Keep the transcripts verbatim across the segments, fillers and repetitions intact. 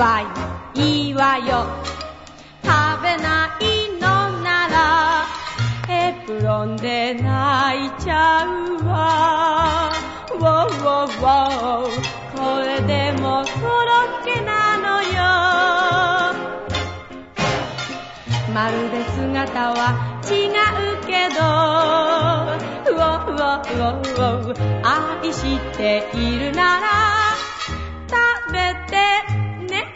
わいいいわよ。食べないのならエプロンで泣いちゃうわ。ウォーウォーウォー、これでもコロッケなのよ。まるで姿は違うけど、ウォーウォーウォーウォー、愛しているなら食べてね。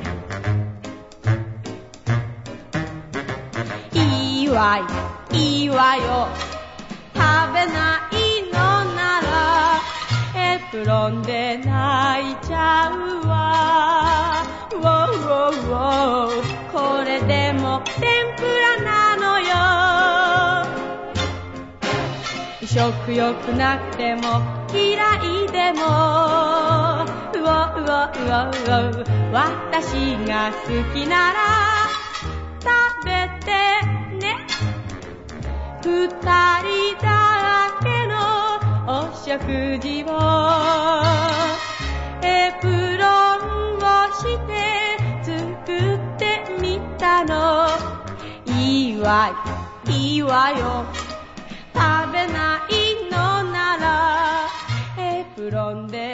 いいわいいわよ。食べないのならエプロンで泣いちゃうわ。ウォーウォーウォー、これでも天ぷらなのよ。食欲なくても嫌いでも、ウォーウォーウォーウォー、私が好きなら食べてね。二人だけのお食事をエプロンをして作ってみたの。いいわいいわよ。食べないのならエプロンで